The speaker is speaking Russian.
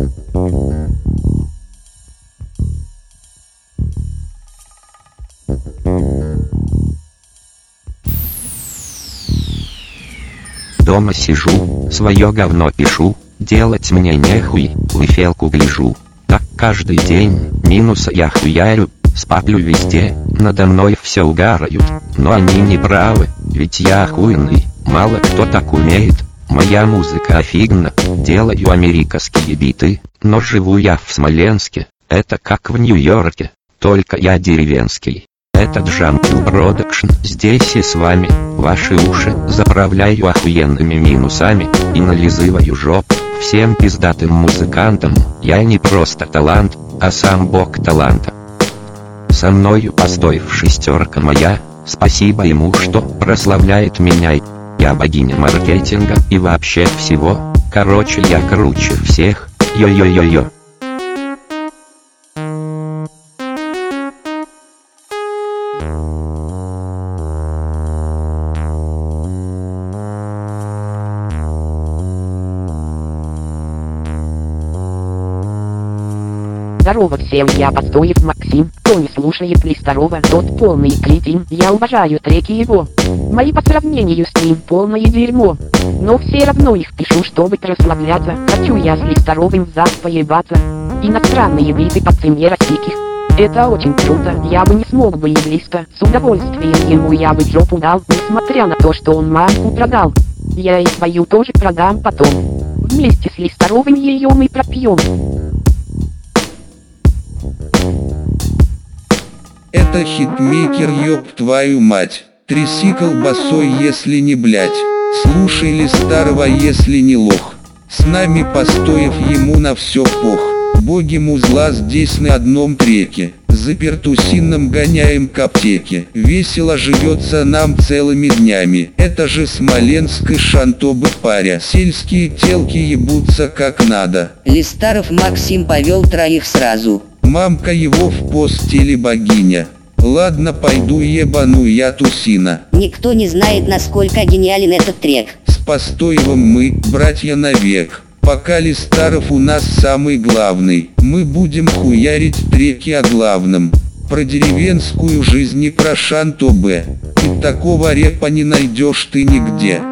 Дома сижу, свое говно пишу, делать мне нехуй, выфелку гляжу. Так каждый день, минуса я хуярю, спаплю везде, надо мной все угарают. Но они не правы, ведь я охуенный, мало кто так умеет. Моя музыка офигна, делаю американские биты, но живу я в Смоленске, это как в Нью-Йорке, только я деревенский. Это Jungle Production, здесь и с вами, ваши уши заправляю охуенными минусами и нализываю жопу всем пиздатым музыкантам. Я не просто талант, а сам бог таланта. Со мною Постоев шестерка моя, спасибо ему, что прославляет меня. Я богиня маркетинга и вообще всего, короче я круче всех, йо-йо-йо-йо. Здорово всем, я Постоев Максим. Кто не слушает Листорова, тот полный кретин. Я уважаю треки его. Мои по сравнению с ним полное дерьмо. Но все равно их пишу, чтобы прославляться. Хочу я с Листоровым в зад поебаться. Иностранные биты по цене российских. Это очень круто, я бы не смог бы и близко. С удовольствием ему я бы жопу дал, несмотря на то, что он мамку продал. Я и свою тоже продам потом. Вместе с Листоровым ее мы пропьем. Это хитмейкер, ёб твою мать. Тряси колбасой, если не блять. Слушай Листорова, если не лох. С нами Постоев, ему на все пох. Боги музла здесь на одном треке. За Пертусином гоняем к аптеке. Весело живется нам целыми днями. Это же Смоленск и Шантобы паря. Сельские телки ебутся как надо. Листоров Максим повел троих сразу. Мамка его в постели богиня. Ладно, пойду ебану я Тусина. Никто не знает, насколько гениален этот трек. С Постоевым мы, братья навек. Пока Листоров у нас самый главный. Мы будем хуярить треки о главном. Про деревенскую жизнь и про Шантобе. И такого репа не найдешь ты нигде.